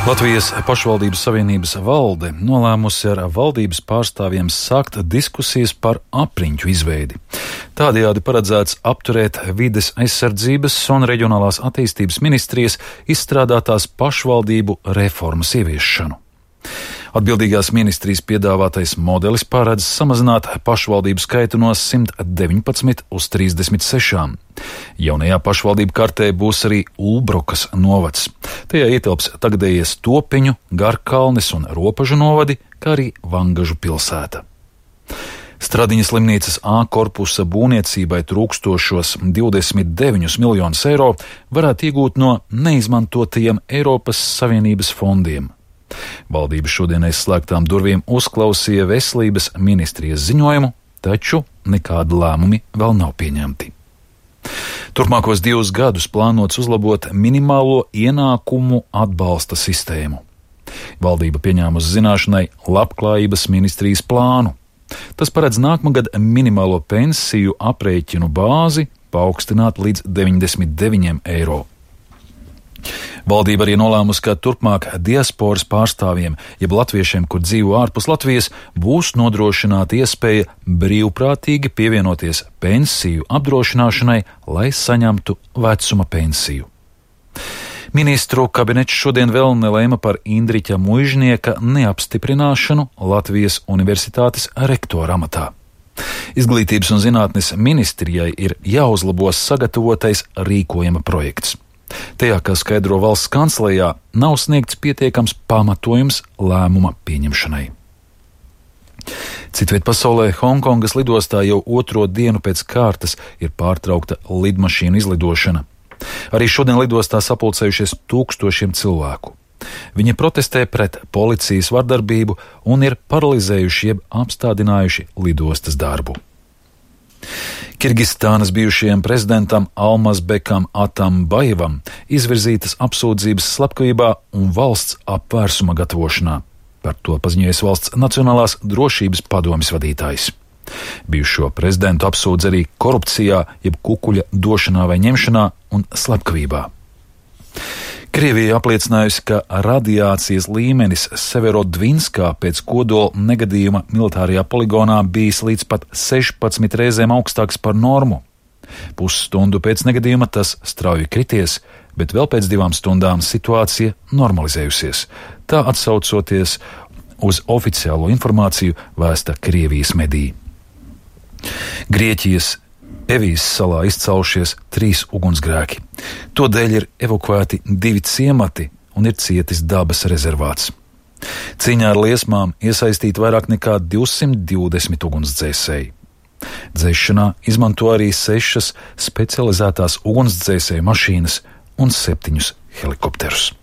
Latvijas pašvaldības savienības valde nolēmusi ar valdības pārstāvjiem sākt diskusijas par apriņķu izveidi. Tādējādi paredzēts apturēt vides aizsardzības un reģionālās attīstības ministrijas izstrādātās pašvaldību reformas ieviešanu. Atbildīgās ministrijas piedāvātais modelis paredz samazināt pašvaldību skaitu no 119 uz 36. Jaunajā pašvaldību kartē būs arī Ulbrokas novads. Tajā ietilps tagadējie Stopiņu, Garkalnes un Ropažu novadi, kā arī Vangažu pilsēta. Stradiņas slimnīcas A korpusa būvniecībai trūkstošos 29 miljonus eiro varētu iegūt no neizmantotajiem Eiropas Savienības fondiem. Valdība šodien aiz slēgtām durvīm uzklausīja veselības ministrijas ziņojumu, taču nekādi lēmumi vēl nav pieņemti. Turpmākos 2 gadus plānots uzlabot minimālo ienākumu atbalsta sistēmu. Valdība pieņēmusi zināšanai Labklājības ministrijas plānu. Tas paredz nākamgad minimālo pensiju aprēķinu bāzi paaugstināt līdz 99 eiro. Valdība arī nolēmusi, ka turpmāk diasporas pārstāvjiem, jeb latviešiem, kur dzīvo ārpus Latvijas, būs nodrošināta iespēja brīvprātīgi pievienoties pensiju apdrošināšanai, lai saņemtu vecuma pensiju. Ministru kabinets šodien vēl nelēma par Indriķa Muižnieka neapstiprināšanu Latvijas universitātes rektora amatā. Izglītības un zinātnes ministrijai ir jāuzlabo sagatavotais rīkojuma projekts. Tajā, kā skaidro valsts kancelejā, nav sniegts pietiekams pamatojums lēmuma pieņemšanai. Citviet pasaulē Hongkongas lidostā jau 2. dienu pēc kārtas ir pārtraukta lidmašīnu izlidošana. Arī šodien lidostā sapulcējušies tūkstošiem cilvēku. Viņi protestē pret policijas vardarbību un ir paralizējuši jeb apstādinājuši lidostas darbu. Kirgistānas bijušajam prezidentam Almazbekam Atambajevam izvirzītas apsūdzības slepkavībā un valsts apvērsuma gatavošanā. Par to paziņojis valsts Nacionālās drošības padomes vadītājs. Bijušo prezidentu apsūdz arī korupcijā, jeb kukuļa došanā vai ņemšanā un slepkavībā. Krievija apliecinājusi, ka radiācijas līmenis Severodvinskā pēc kodola negadījuma militārajā poligonā bijis līdz pat 16 reizēm augstāks par normu. Pusstundu pēc negadījuma tas strauji krities, bet vēl pēc 2 stundām situācija normalizējusies. Tā atsaucoties uz oficiālo informāciju vēsta Krievijas mediji. Grieķijas Evijas salā izcaušies 3 ugunsgrēki. Todēļ ir evakuēti 2 ciemati un ir cietis dabas rezervāts. Cīņā ar liesmām iesaistīti vairāk nekā 220 ugunsdzēsēji. Dzēšanā izmanto arī 6 specializētās ugunsdzēsēju mašīnas un 7 helikopterus.